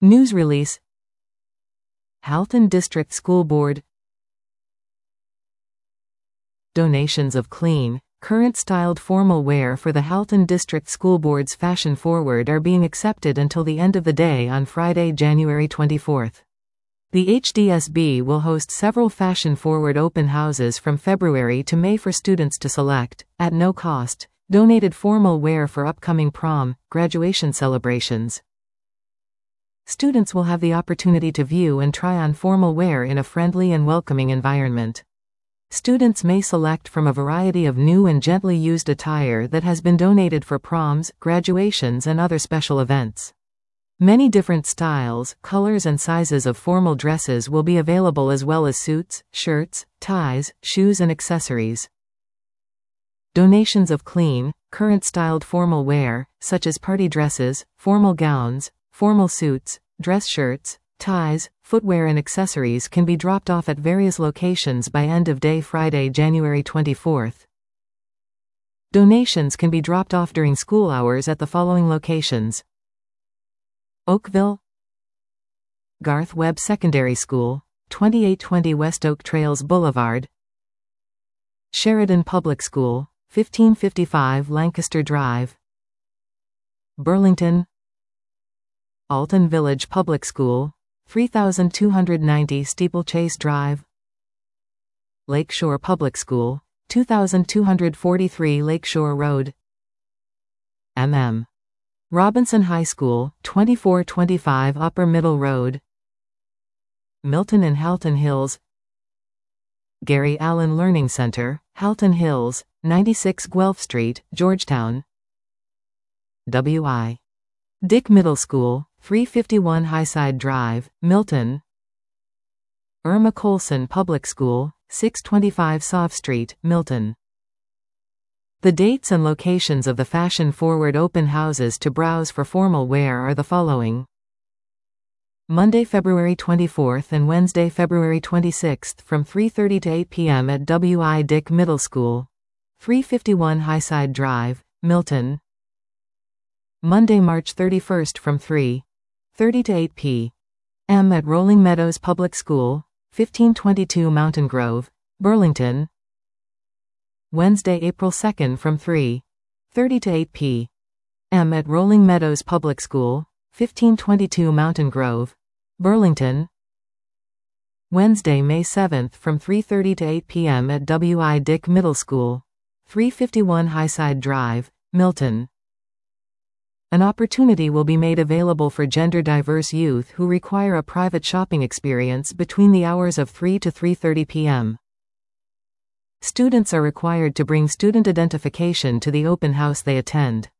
News release. Halton District School Board. Donations of clean, current styled formal wear for the Halton District School Board's Fashion Forward are being accepted until the end of the day on Friday, January 24th. The HDSB will host several Fashion Forward open houses from February to May for students to select, at no cost, donated formal wear for upcoming prom, graduation celebrations. Students will have the opportunity to view and try on formal wear in a friendly and welcoming environment. Students may select from a variety of new and gently used attire that has been donated for proms, graduations and other special events. Many different styles, colors and sizes of formal dresses will be available, as well as suits, shirts, ties, shoes and accessories. Donations of clean, current styled formal wear, such as party dresses, formal gowns, formal suits, dress shirts, ties, footwear and accessories can be dropped off at various locations by end of day Friday, January 24th. Donations can be dropped off during school hours at the following locations: Oakville, Garth Webb Secondary School, 2820 West Oak Trails Boulevard; Sheridan Public School, 1555 Lancaster Drive; Burlington, Alton Village Public School, 3290 Steeplechase Drive; Lakeshore Public School, 2243 Lakeshore Road; Robinson High School, 2425 Upper Middle Road; Milton and Halton Hills; Gary Allen Learning Center, Halton Hills, 96 Guelph Street, Georgetown; W.I. Dick Middle School, 351 Highside Drive, Milton; Irma Colson Public School, 625 Sauve Street, Milton. The dates and locations of the Fashion Forward open houses to browse for formal wear are the following: Monday, February 24th and Wednesday, February 26th from 3:30 to 8 p.m. at W.I. Dick Middle School, 351 Highside Drive, Milton. Monday, March 31st from 3:30 to 8 p.m. at Rolling Meadows Public School, 1522 Mountain Grove, Burlington. Wednesday, April 2nd from 3:30 to 8 p.m. at Rolling Meadows Public School, 1522 Mountain Grove, Burlington. Wednesday, May 7th from 3:30 to 8 p.m. at W.I. Dick Middle School, 351 Highside Drive, Milton. An opportunity will be made available for gender-diverse youth who require a private shopping experience between the hours of 3 to 3:30 p.m. Students are required to bring student identification to the open house they attend.